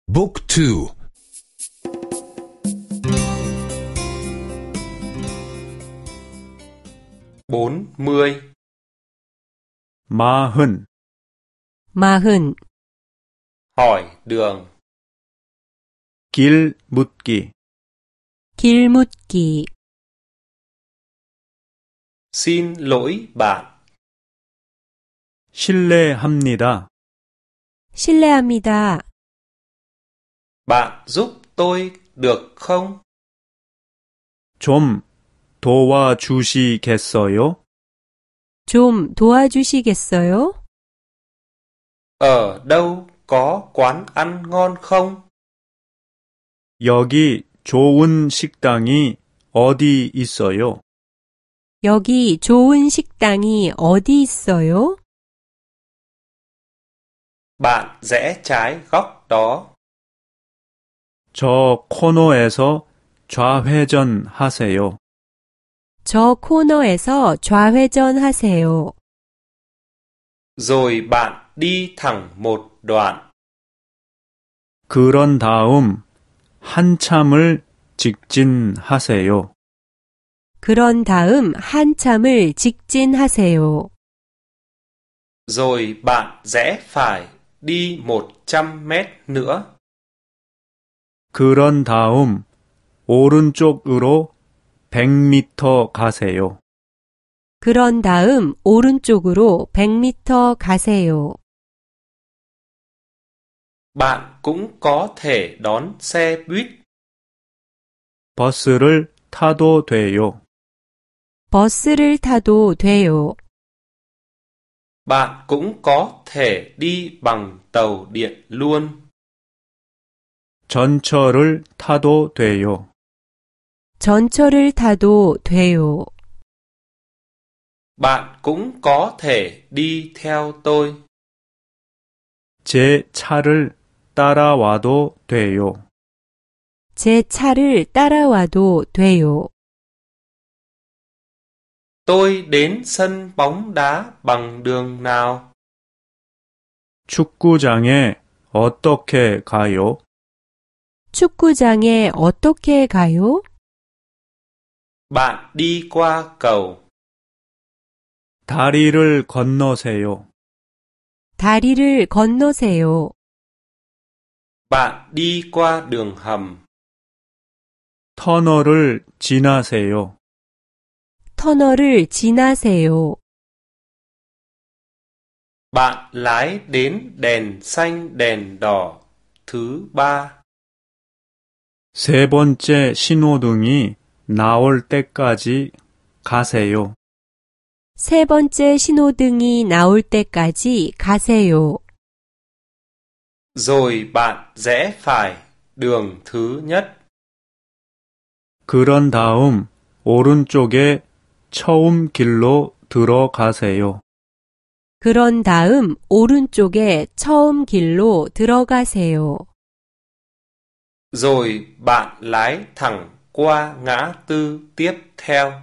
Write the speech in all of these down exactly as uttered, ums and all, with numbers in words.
Book two. bốn mươi. 마흔. 마흔. Hỏi đường. 길 묻기. 길 묻기. Xin lỗi bạn. 실례합니다. 실례합니다. Bạn giúp tôi được không? 좀 도와주시겠어요? 좀 도와주시겠어요? Ở đâu có quán ăn ngon không? 여기 좋은 식당이 어디 있어요? 여기 좋은 식당이 어디 있어요? Bạn rẽ trái góc đó. 저 코너에서 좌회전하세요. 저 코너에서 좌회전하세요. Rồi bạn đi thẳng một đoạn. 그런 다음 한참을 직진하세요. 그런 다음 한참을 직진하세요. Rồi bạn rẽ phải đi một trăm mét nữa. 그런 다음 오른쪽으로 백 미터 가세요. 그런 다음 오른쪽으로 백 미터 가세요. Bạn cũng có thể đón xe buýt. 버스를 타도 돼요. 버스를 타도 돼요. Bạn cũng có thể đi bằng tàu điện luôn. 전철을 타도 돼요. 전철을 타도 돼요. Bạn cũng có thể đi theo tôi. 제 차를 따라와도 돼요. 제 차를 따라와도 돼요. Tôi đến sân bóng đá bằng đường nào? 축구장에 어떻게 가요? 축구장에 어떻게 가요? Bạn đi qua cầu. 다리를 건너세요. 다리를 건너세요. Bạn đi qua đường hầm. 터널을 지나세요. 터널을 지나세요. Bạn lái đến đèn xanh đèn đỏ thứ ba. 세 번째 신호등이 나올 때까지 가세요. 세 번째 신호등이 나올 때까지 가세요. Rồi bạn rẽ phải đường thứ nhất. 그런 다음 오른쪽에 처음 길로 들어가세요. 그런 다음 오른쪽에 처음 길로 들어가세요. Rồi bạn lái thẳng qua ngã tư tiếp theo.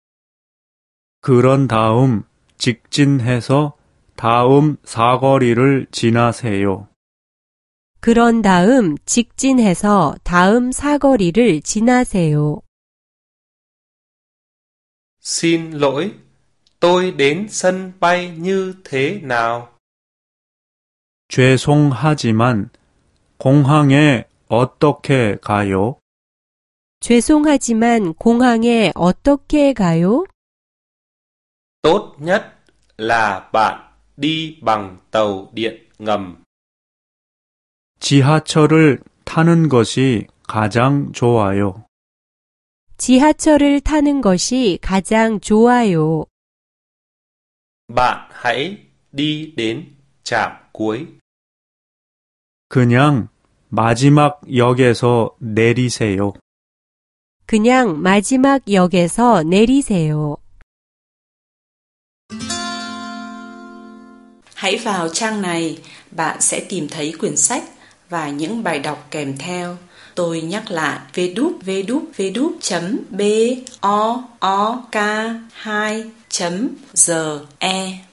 그런 다음 직진해서 다음 사거리를 지나세요. 그런 다음 직진해서 다음 사거리를 지나세요. Xin lỗi, tôi đến sân bay như thế nào? 죄송하지만 공항에 어떻게 가요? 죄송하지만 공항에 어떻게 가요? Tốt nhất là bạn đi bằng tàu điện ngầm. 지하철을 타는 것이 가장 좋아요. 지하철을 타는 것이 가장 좋아요. Bạn hãy đi đến trạm cuối. 그냥 마지막 역에서 내리세요. 그냥 마지막 역에서 내리세요. Hãy vào trang này, bạn sẽ tìm thấy quyển sách và những bài đọc kèm theo. Tôi nhắc lại w w w chấm book hai chấm g e